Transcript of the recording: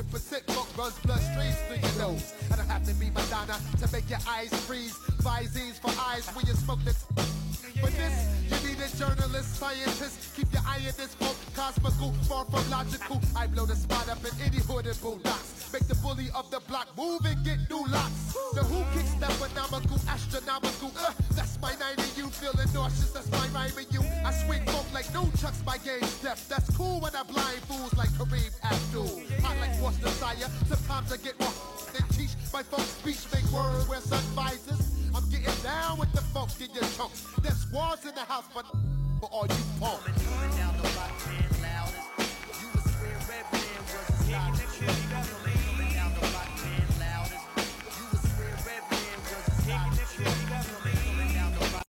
100% funk runs bloodstreams through your nose. I don't have to be Madonna to make your eyes freeze. Visines for eyes when you smoke this. For this, you need a journalist, scientist. Keep your eye in this funk, cosmical, far from logical. I blow the spot up in any hood and boondocks. Make the bully of the block move and get new locks. The who kicks that phenomenal, astronomical. That's my 90, you feeling nauseous, that's my rhyming you. I swing funk like no chucks, my game step. That's cool when I blind fools like Kareem Abdul. Hot like Force Desire, sometimes I get more than teach. My funk speech make words wear sun visors. I'm getting down with the funk in your chunks. There's walls in the house for all you punks.